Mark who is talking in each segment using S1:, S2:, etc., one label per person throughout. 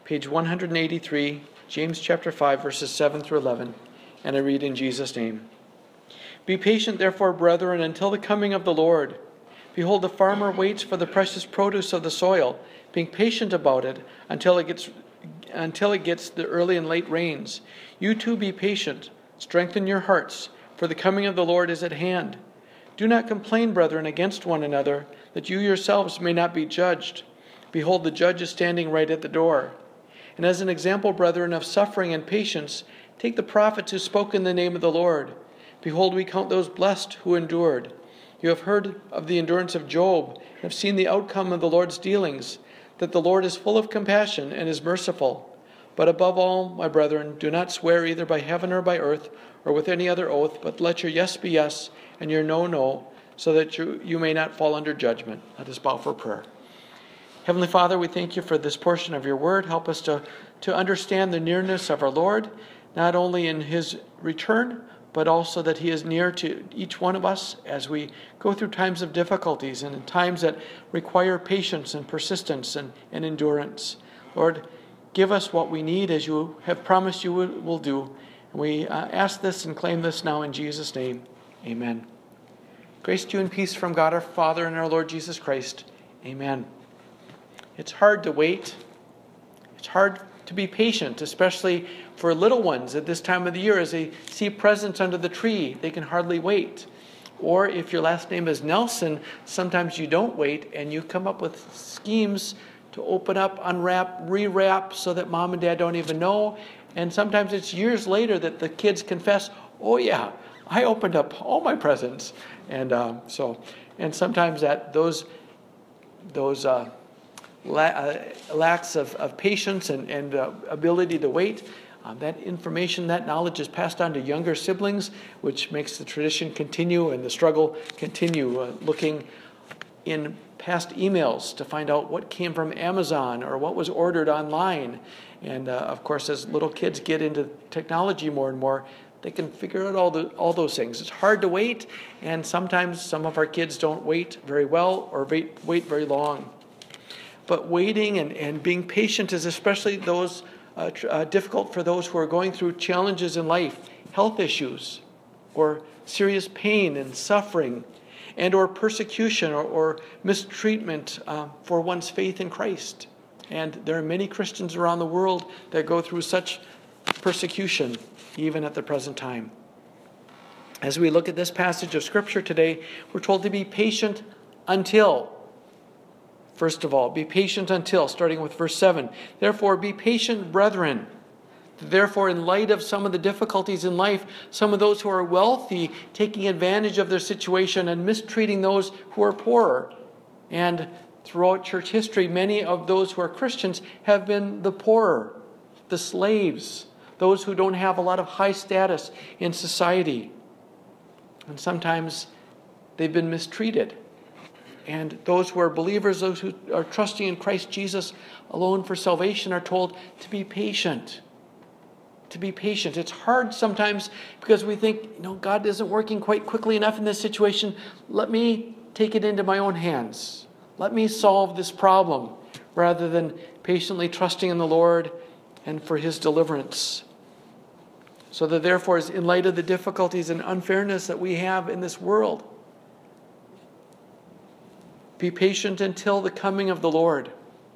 S1: page 183, James chapter 5, verses 7 through 11, and I read in Jesus' name. Be patient, therefore, brethren, until the coming of the Lord. Behold, the farmer waits for the precious produce of the soil, being patient about it until it gets the early and late rains. You too be patient. Strengthen your hearts, for the coming of the Lord is at hand. Do not complain, brethren, against one another, that you yourselves may not be judged. Behold, the judge is standing right at the door. And as an example, brethren, of suffering and patience, take the prophets who spoke in the name of the Lord. Behold, we count those blessed who endured. You have heard of the endurance of Job, and have seen the outcome of the Lord's dealings, that the Lord is full of compassion and is merciful. But above all, my brethren, do not swear either by heaven or by earth, or with any other oath, but let your yes be yes, and your no, no, so that you may not fall under judgment. Let us bow for prayer. Heavenly Father, we thank you for this portion of your word. Help us to understand the nearness of our Lord, not only in his return, but also that he is near to each one of us as we go through times of difficulties and in times that require patience and persistence and endurance. Lord, give us what we need as you have promised you will do. And we ask this and claim this now in Jesus' name. Amen. Grace to you and peace from God our Father and our Lord Jesus Christ. Amen. It's hard to wait. It's hard to be patient, especially for little ones at this time of the year. As they see presents under the tree, they can hardly wait. Or if your last name is Nelson, sometimes you don't wait and you come up with schemes to open up, unwrap, rewrap so that mom and dad don't even know. And sometimes it's years later that the kids confess, oh yeah, I opened up all my presents. And sometimes that those lacks of patience and ability to wait, that information, that knowledge is passed on to younger siblings, which makes the tradition continue and the struggle continue, looking in past emails to find out what came from Amazon or what was ordered online. And of course, as little kids get into technology more and more, they can figure out all those things. It's hard to wait, and sometimes some of our kids don't wait very well or wait very long. But waiting and being patient is especially difficult for those who are going through challenges in life, health issues, or serious pain and suffering, and or persecution or mistreatment for one's faith in Christ. And there are many Christians around the world that go through such persecution, even at the present time. As we look at this passage of Scripture today, we're told to be patient until. First of all, be patient until, starting with verse 7. Therefore, be patient, brethren. Therefore, in light of some of the difficulties in life, some of those who are wealthy taking advantage of their situation and mistreating those who are poorer. And throughout church history, many of those who are Christians have been the poorer, the slaves, those who don't have a lot of high status in society. And sometimes they've been mistreated. And those who are believers, those who are trusting in Christ Jesus alone for salvation, are told to be patient. To be patient. It's hard sometimes because we think, God isn't working quite quickly enough in this situation. Let me take it into my own hands. Let me solve this problem rather than patiently trusting in the Lord and for his deliverance. So that therefore, in light of the difficulties and unfairness that we have in this world, be patient until the coming of the Lord.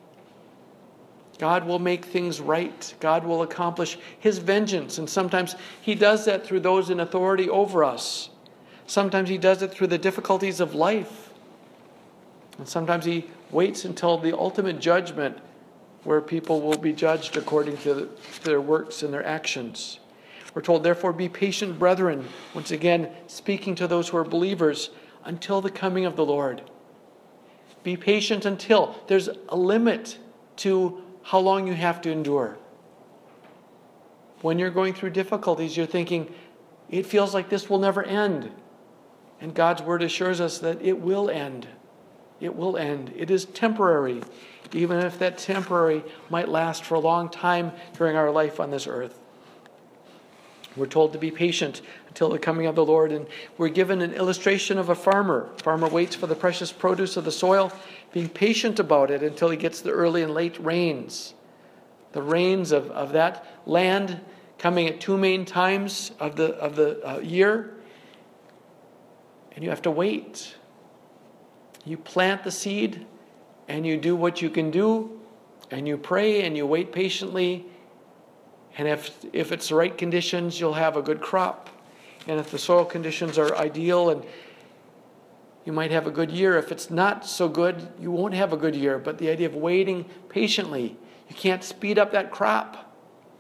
S1: God will make things right. God will accomplish his vengeance. And sometimes he does that through those in authority over us. Sometimes he does it through the difficulties of life. And sometimes he waits until the ultimate judgment, where people will be judged according to their works and their actions. We're told, therefore, be patient, brethren. Once again, speaking to those who are believers, until the coming of the Lord. Be patient until. There's a limit to how long you have to endure. When you're going through difficulties, you're thinking, it feels like this will never end. And God's word assures us that it will end. It will end. It is temporary, even if that temporary might last for a long time during our life on this earth. We're told to be patient until the coming of the Lord, and we're given an illustration of a farmer. A farmer waits for the precious produce of the soil, being patient about it until he gets the early and late rains. the rains of that land coming at two main times of the year. And you have to wait. You plant the seed and you do what you can do and you pray and you wait patiently. And if it's the right conditions, you'll have a good crop. And if the soil conditions are ideal, and you might have a good year. If it's not so good, you won't have a good year. But the idea of waiting patiently, you can't speed up that crop.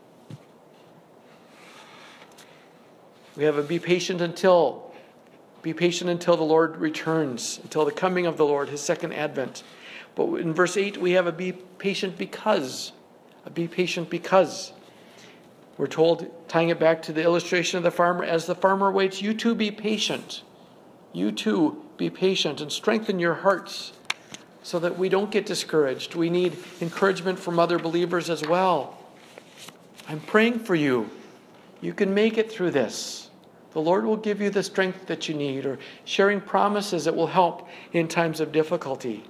S1: We have a be patient until the Lord returns, until the coming of the Lord, his second advent. But in verse 8, we have a be patient because. A be patient because. We're told, tying it back to the illustration of the farmer, as the farmer waits, you too be patient. You too be patient and strengthen your hearts so that we don't get discouraged. We need encouragement from other believers as well. I'm praying for you. You can make it through this. The Lord will give you the strength that you need, or sharing promises that will help in times of difficulty.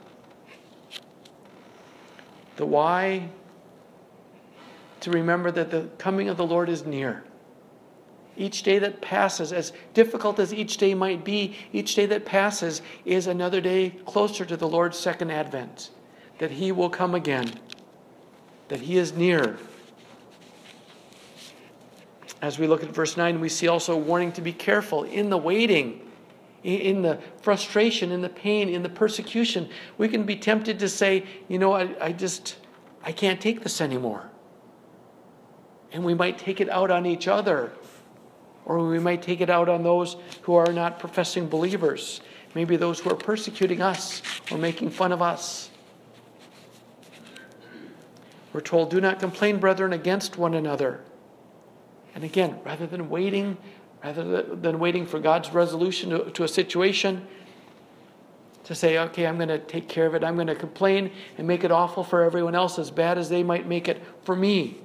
S1: The why, to remember that the coming of the Lord is near. Each day that passes, as difficult as each day might be, each day that passes is another day closer to the Lord's second advent, that he will come again, that he is near. As we look at verse 9, we see also a warning to be careful in the waiting, in the frustration, in the pain, in the persecution. We can be tempted to say, I can't take this anymore. And we might take it out on each other. Or we might take it out on those who are not professing believers. Maybe those who are persecuting us or making fun of us. We're told, do not complain, brethren, against one another. And again, rather than waiting for God's resolution to a situation, to say, okay, I'm going to take care of it. I'm going to complain and make it awful for everyone else, as bad as they might make it for me.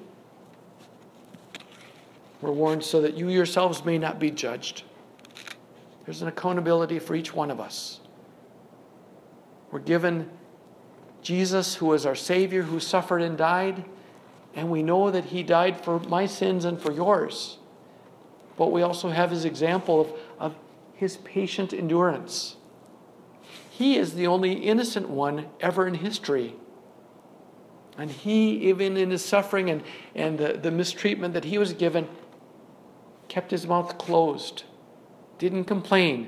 S1: We're warned so that you yourselves may not be judged. There's an accountability for each one of us. We're given Jesus, who is our Savior, who suffered and died, and we know that he died for my sins and for yours. But we also have his example of his patient endurance. He is the only innocent one ever in history. And he, even in his suffering and the mistreatment that he was given, kept his mouth closed, didn't complain,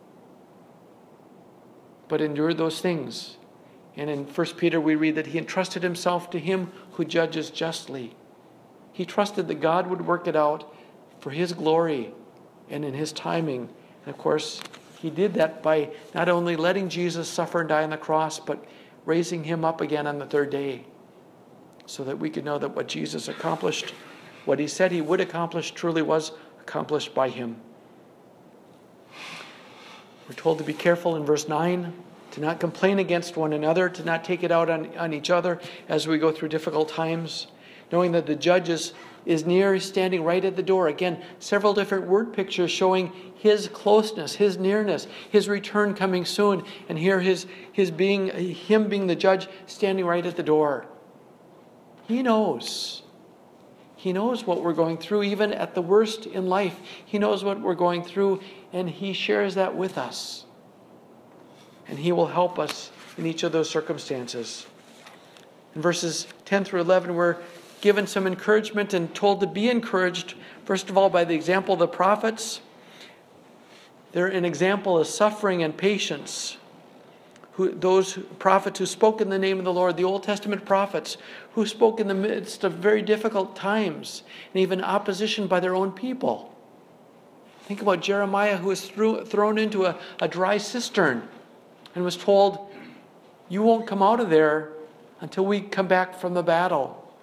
S1: but endured those things. And in 1 Peter we read that he entrusted himself to him who judges justly. He trusted that God would work it out for his glory and in his timing. And of course, he did that by not only letting Jesus suffer and die on the cross, but raising him up again on the third day, so that we could know that what Jesus accomplished, what he said he would accomplish, truly was accomplished by him. We're told to be careful in verse 9, to not complain against one another, to not take it out on each other as we go through difficult times, knowing that the judge is near, standing right at the door. Again, several different word pictures showing his closeness, his nearness, his return coming soon, and here him being the judge standing right at the door. He knows. He knows what we're going through, even at the worst in life. He knows what we're going through, and he shares that with us. And he will help us in each of those circumstances. In verses 10 through 11, we're given some encouragement and told to be encouraged, first of all, by the example of the prophets. They're an example of suffering and patience. Those prophets who spoke in the name of the Lord, the Old Testament prophets, who spoke in the midst of very difficult times and even opposition by their own people. Think about Jeremiah, who was thrown into a dry cistern and was told, you won't come out of there until we come back from the battle.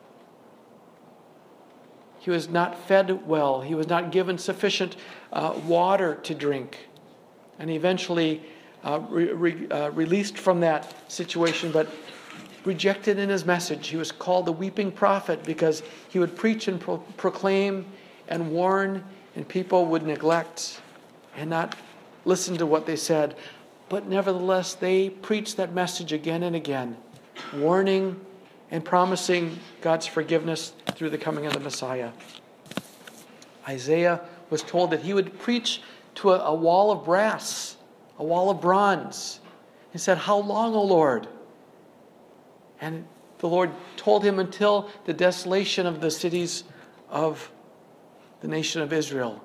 S1: He was not fed well. He was not given sufficient water to drink. And eventually released from that situation, but rejected in his message. He was called the weeping prophet because he would preach and proclaim and warn, and people would neglect and not listen to what they said. But nevertheless, they preached that message again and again, warning and promising God's forgiveness through the coming of the Messiah. Isaiah was told that he would preach to a wall of brass, a wall of bronze. He said, "How long, O Lord?" And the Lord told him, until the desolation of the cities of the nation of Israel.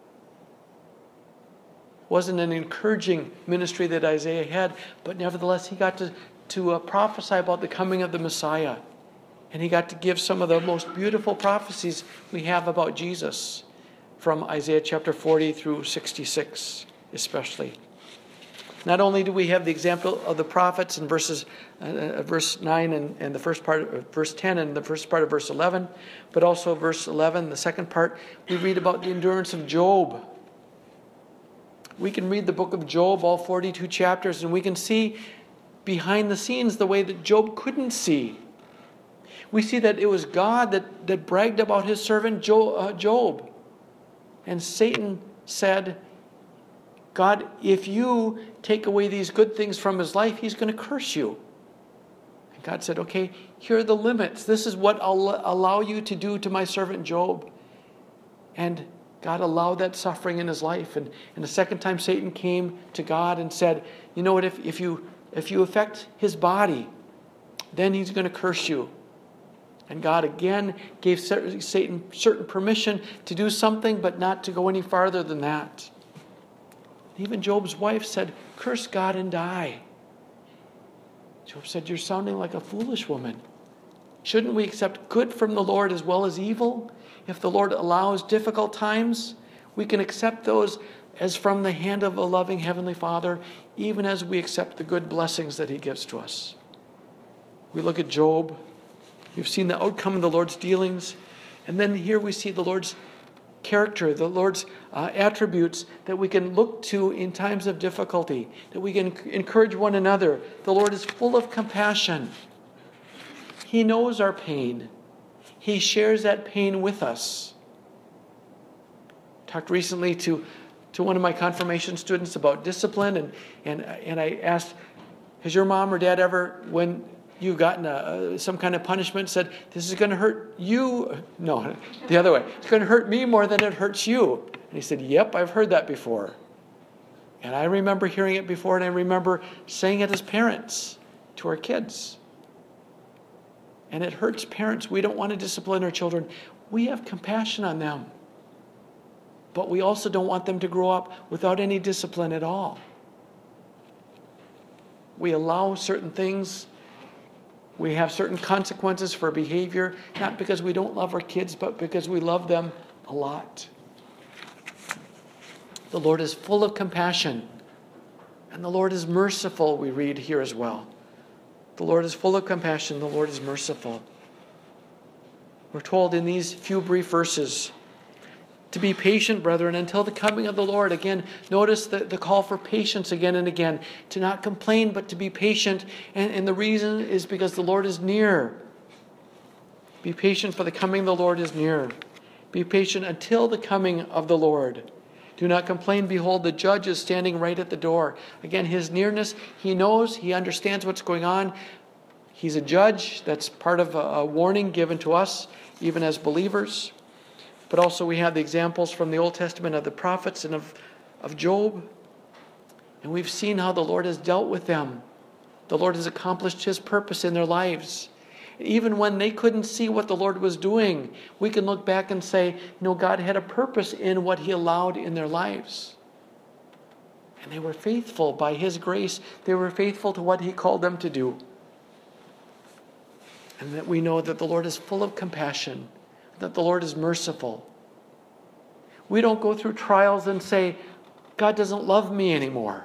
S1: It wasn't an encouraging ministry that Isaiah had, but nevertheless he got to prophesy about the coming of the Messiah. And he got to give some of the most beautiful prophecies we have about Jesus, from Isaiah chapter 40 through 66 especially. Not only do we have the example of the prophets in verse 9 and the first part of verse 10 and the first part of verse 11, but also verse 11, the second part, we read about the endurance of Job. We can read the book of Job, all 42 chapters, and we can see behind the scenes the way that Job couldn't see. We see that it was God that bragged about his servant Job. And Satan said, "God, if you take away these good things from his life, he's going to curse you." And God said, "Okay, here are the limits. This is what I'll allow you to do to my servant Job." And God allowed that suffering in his life. And the second time Satan came to God and said, "You know what, if you affect his body, then he's going to curse you." And God again gave Satan certain permission to do something, but not to go any farther than that. Even Job's wife said, "Curse God and die." Job said, "You're sounding like a foolish woman. Shouldn't we accept good from the Lord as well as evil? If the Lord allows difficult times, we can accept those as from the hand of a loving Heavenly Father, even as we accept the good blessings that he gives to us." We look at Job. We've seen the outcome of the Lord's dealings. And then here we see the Lord's character, the Lord's attributes that we can look to in times of difficulty, that we can encourage one another. The Lord is full of compassion. He knows our pain. He shares that pain with us. I talked recently to one of my confirmation students about discipline, and I asked, has your mom or dad ever, when you've gotten some kind of punishment, said, "This is going to hurt you"? No, the other way. "It's going to hurt me more than it hurts you." And he said, "Yep, I've heard that before." And I remember hearing it before, and I remember saying it as parents to our kids. And it hurts parents. We don't want to discipline our children. We have compassion on them. But we also don't want them to grow up without any discipline at all. We allow certain things. We have certain consequences for behavior, not because we don't love our kids, but because we love them a lot. The Lord is full of compassion, and the Lord is merciful, we read here as well. The Lord is full of compassion, the Lord is merciful. We're told in these few brief verses to be patient, brethren, until the coming of the Lord. Again, notice the call for patience again and again. To not complain, but to be patient. And the reason is because the Lord is near. Be patient, for the coming of the Lord is near. Be patient until the coming of the Lord. Do not complain. Behold, the judge is standing right at the door. Again, his nearness, he knows, he understands what's going on. He's a judge. That's part of a warning given to us, even as believers. But also we have the examples from the Old Testament of the prophets and of Job. And we've seen how the Lord has dealt with them. The Lord has accomplished his purpose in their lives. Even when they couldn't see what the Lord was doing, we can look back and say, God had a purpose in what he allowed in their lives. And they were faithful by his grace. They were faithful to what he called them to do. And that we know that the Lord is full of compassion, that the Lord is merciful. We don't go through trials and say, God doesn't love me anymore.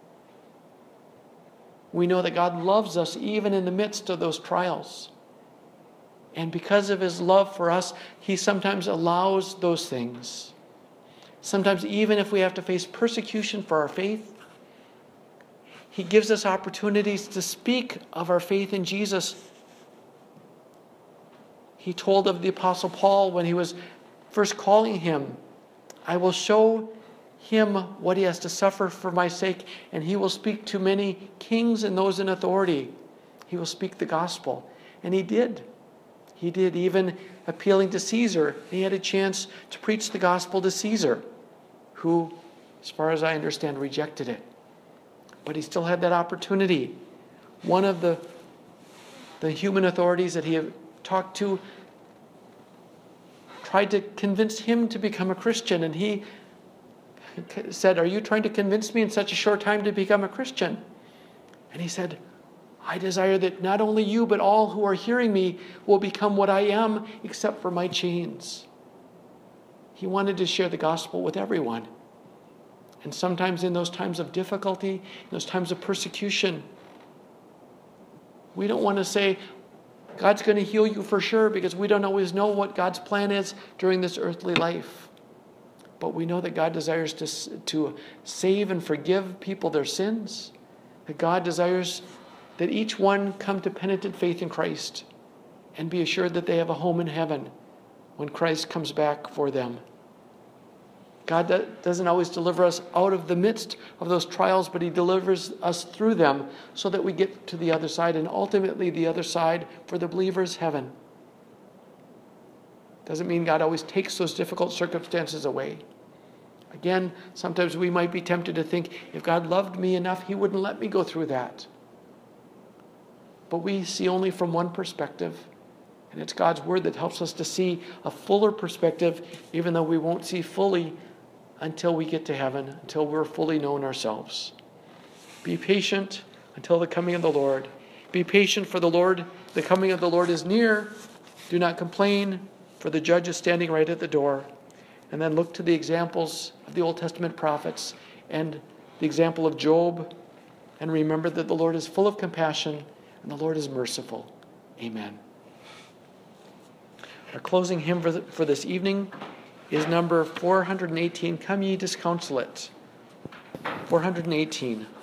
S1: We know that God loves us even in the midst of those trials. And because of his love for us, he sometimes allows those things. Sometimes even if we have to face persecution for our faith, he gives us opportunities to speak of our faith in Jesus. He told of the Apostle Paul when he was first calling him, I will show him what he has to suffer for my sake, and he will speak to many kings and those in authority. He will speak the gospel. And he did. He did, even appealing to Caesar. He had a chance to preach the gospel to Caesar, who, as far as I understand, rejected it. But he still had that opportunity. One of the human authorities that he had talked to tried to convince him to become a Christian, and he said, "Are you trying to convince me in such a short time to become a Christian?" And he said, "I desire that not only you, but all who are hearing me will become what I am, except for my chains." He wanted to share the gospel with everyone. And sometimes in those times of difficulty, in those times of persecution, we don't want to say, God's going to heal you for sure, because we don't always know what God's plan is during this earthly life. But we know that God desires to save and forgive people their sins. That God desires that each one come to penitent faith in Christ and be assured that they have a home in heaven when Christ comes back for them. God doesn't always deliver us out of the midst of those trials, but he delivers us through them so that we get to the other side, and ultimately the other side for the believer's heaven. Doesn't mean God always takes those difficult circumstances away. Again, sometimes we might be tempted to think, if God loved me enough, he wouldn't let me go through that. But we see only from one perspective, and it's God's word that helps us to see a fuller perspective, even though we won't see fully until we get to heaven, until we're fully known ourselves. Be patient until the coming of the Lord. Be patient, for the coming of the Lord is near. Do not complain, for the judge is standing right at the door. And then look to the examples of the Old Testament prophets and the example of Job, and remember that the Lord is full of compassion and the Lord is merciful. Amen. Our closing hymn for this evening is number 418, Come Ye Disconsolate. 418.